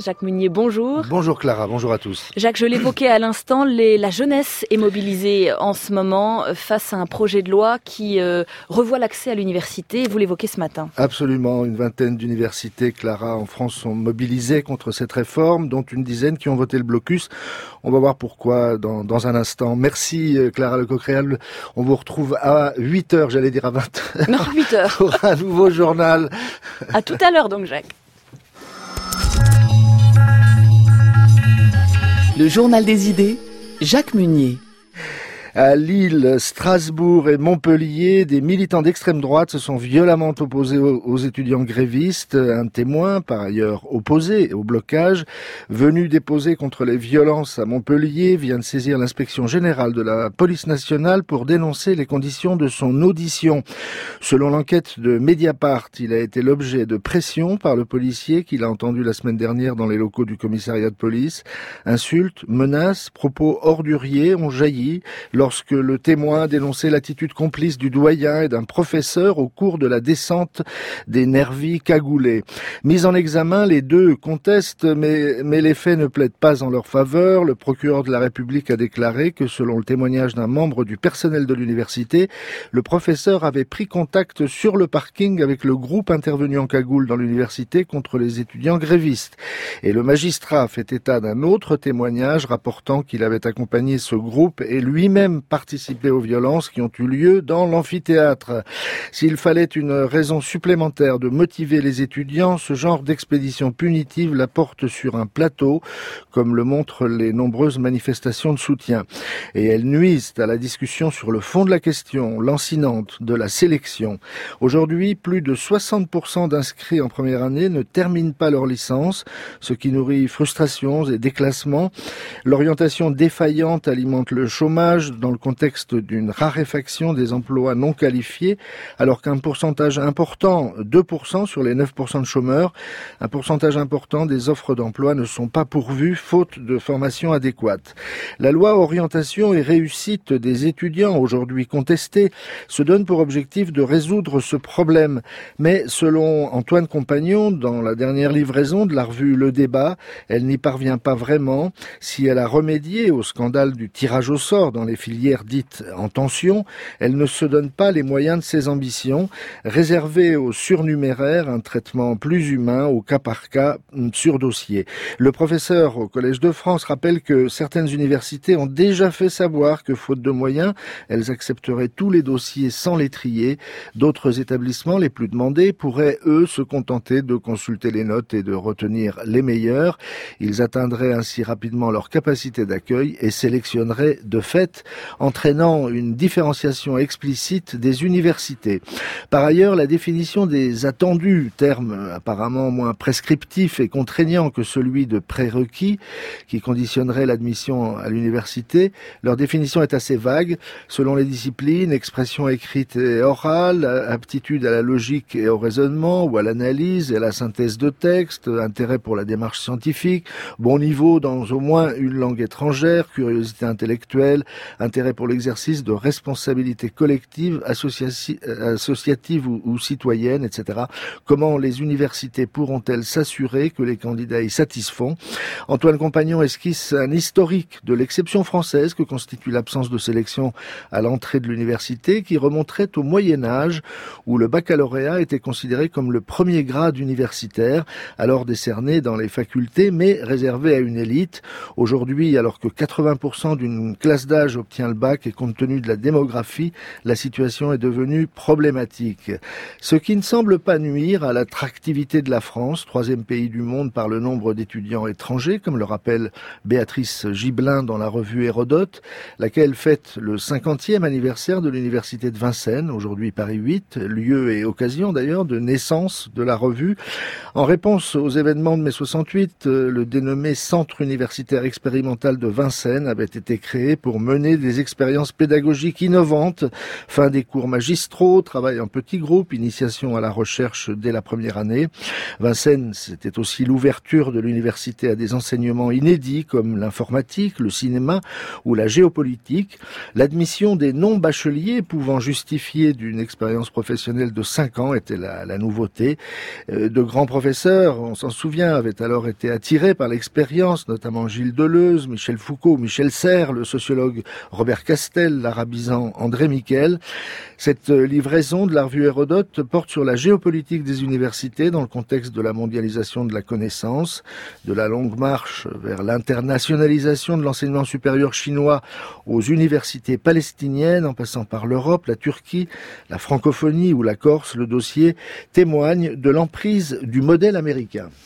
Jacques Munier, bonjour. Bonjour Clara, bonjour à tous. Jacques, je l'évoquais à l'instant, la jeunesse est mobilisée en ce moment face à un projet de loi qui revoit l'accès à l'université. Vous l'évoquez ce matin. Absolument, une vingtaine d'universités, Clara, en France sont mobilisées contre cette réforme, dont une dizaine qui ont voté le blocus. On va voir pourquoi dans un instant. Merci Clara Lecoq-Réal. On vous retrouve à 8h, j'allais dire à 20h. Non, 8h. Pour un nouveau journal. À tout à l'heure donc, Jacques. Le journal des idées, Jacques Munier. À Lille, Strasbourg et Montpellier, des militants d'extrême droite se sont violemment opposés aux étudiants grévistes. Un témoin, par ailleurs opposé au blocage, venu déposer contre les violences à Montpellier, vient de saisir l'inspection générale de la police nationale pour dénoncer les conditions de son audition. Selon l'enquête de Mediapart, il a été l'objet de pression par le policier qu'il a entendu la semaine dernière dans les locaux du commissariat de police. Insultes, menaces, propos orduriers ont jailli lorsque le témoin dénonçait l'attitude complice du doyen et d'un professeur au cours de la descente des nervis cagoulés. Mis en examen, les deux contestent, mais les faits ne plaident pas en leur faveur. Le procureur de la République a déclaré que, selon le témoignage d'un membre du personnel de l'université, le professeur avait pris contact sur le parking avec le groupe intervenu en cagoule dans l'université contre les étudiants grévistes. Et le magistrat fait état d'un autre témoignage rapportant qu'il avait accompagné ce groupe et lui-même participer aux violences qui ont eu lieu dans l'amphithéâtre. S'il fallait une raison supplémentaire de motiver les étudiants, ce genre d'expédition punitive la porte sur un plateau, comme le montrent les nombreuses manifestations de soutien. Et elles nuisent à la discussion sur le fond de la question, lancinante de la sélection. Aujourd'hui, plus de 60% d'inscrits en première année ne terminent pas leur licence, ce qui nourrit frustrations et déclassements. L'orientation défaillante alimente le chômage, dans le contexte d'une raréfaction des emplois non qualifiés, alors qu'un pourcentage important, 2% sur les 9% de chômeurs, un pourcentage important des offres d'emploi ne sont pas pourvues, faute de formation adéquate. La loi orientation et réussite des étudiants, aujourd'hui contestée, se donne pour objectif de résoudre ce problème. Mais selon Antoine Compagnon, dans la dernière livraison de la revue Le Débat, elle n'y parvient pas vraiment. Si elle a remédié au scandale du tirage au sort dans les filières dites en tension, elle ne se donne pas les moyens de ses ambitions, réservée aux surnuméraires, un traitement plus humain au cas par cas sur dossier. Le professeur au Collège de France rappelle que certaines universités ont déjà fait savoir que, faute de moyens, elles accepteraient tous les dossiers sans les trier. D'autres établissements, les plus demandés, pourraient, eux, se contenter de consulter les notes et de retenir les meilleurs. Ils atteindraient ainsi rapidement leur capacité d'accueil et sélectionneraient de fait, entraînant une différenciation explicite des universités. Par ailleurs, la définition des attendus, terme apparemment moins prescriptif et contraignant que celui de prérequis, qui conditionnerait l'admission à l'université, leur définition est assez vague. Selon les disciplines, expression écrite et orale, aptitude à la logique et au raisonnement, ou à l'analyse et à la synthèse de texte, intérêt pour la démarche scientifique, bon niveau dans au moins une langue étrangère, curiosité intellectuelle, intérêt pour l'exercice de responsabilité collective, associative ou citoyenne, etc. Comment les universités pourront-elles s'assurer que les candidats y satisfont ? Antoine Compagnon esquisse un historique de l'exception française que constitue l'absence de sélection à l'entrée de l'université, qui remonterait au Moyen-Âge, où le baccalauréat était considéré comme le premier grade universitaire, alors décerné dans les facultés, mais réservé à une élite. Aujourd'hui, alors que 80% d'une classe d'âge obtient le bac et compte tenu de la démographie, la situation est devenue problématique. Ce qui ne semble pas nuire à l'attractivité de la France, troisième pays du monde par le nombre d'étudiants étrangers, comme le rappelle Béatrice Gibelin dans la revue Hérodote, laquelle fête le 50e anniversaire de l'université de Vincennes, aujourd'hui Paris 8, lieu et occasion d'ailleurs de naissance de la revue. En réponse aux événements de mai 68, le dénommé Centre universitaire expérimental de Vincennes avait été créé pour mener des expériences pédagogiques innovantes, fin des cours magistraux, travail en petits groupes, initiation à la recherche dès la première année. Vincennes, c'était aussi l'ouverture de l'université à des enseignements inédits comme l'informatique, le cinéma ou la géopolitique. L'admission des non-bacheliers pouvant justifier d'une expérience professionnelle de 5 ans était la nouveauté. De grands professeurs, on s'en souvient, avaient alors été attirés par l'expérience, notamment Gilles Deleuze, Michel Foucault, Michel Serres, le sociologue Robert Castel, l'arabisant André Miquel. Cette livraison de la revue Hérodote porte sur la géopolitique des universités dans le contexte de la mondialisation de la connaissance, de la longue marche vers l'internationalisation de l'enseignement supérieur chinois aux universités palestiniennes, en passant par l'Europe, la Turquie, la francophonie ou la Corse. Le dossier témoigne de l'emprise du modèle américain.